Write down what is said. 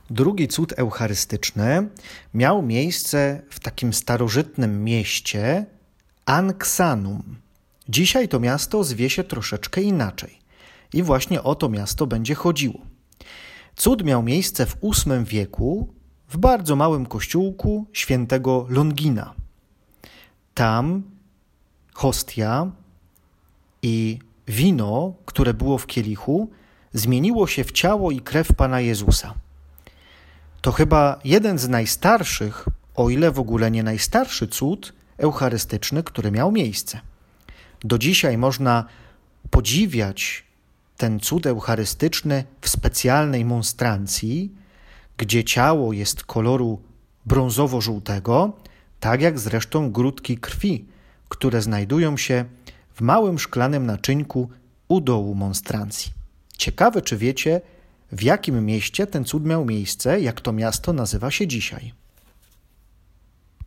Drugi cud eucharystyczny miał miejsce w takim starożytnym mieście Anxanum. Dzisiaj to miasto zwie się troszeczkę inaczej. I właśnie o to miasto będzie chodziło. Cud miał miejsce w VIII wieku w bardzo małym kościółku świętego Longina. Tam hostia i wino, które było w kielichu, zmieniło się w ciało i krew Pana Jezusa. To chyba jeden z najstarszych, o ile w ogóle nie najstarszy cud eucharystyczny, który miał miejsce. Do dzisiaj można podziwiać ten cud eucharystyczny w specjalnej monstrancji, gdzie ciało jest koloru brązowo-żółtego, tak jak zresztą grudki krwi, które znajdują się w małym szklanym naczynku u dołu monstrancji. Ciekawe, czy wiecie, w jakim mieście ten cud miał miejsce, jak to miasto nazywa się dzisiaj.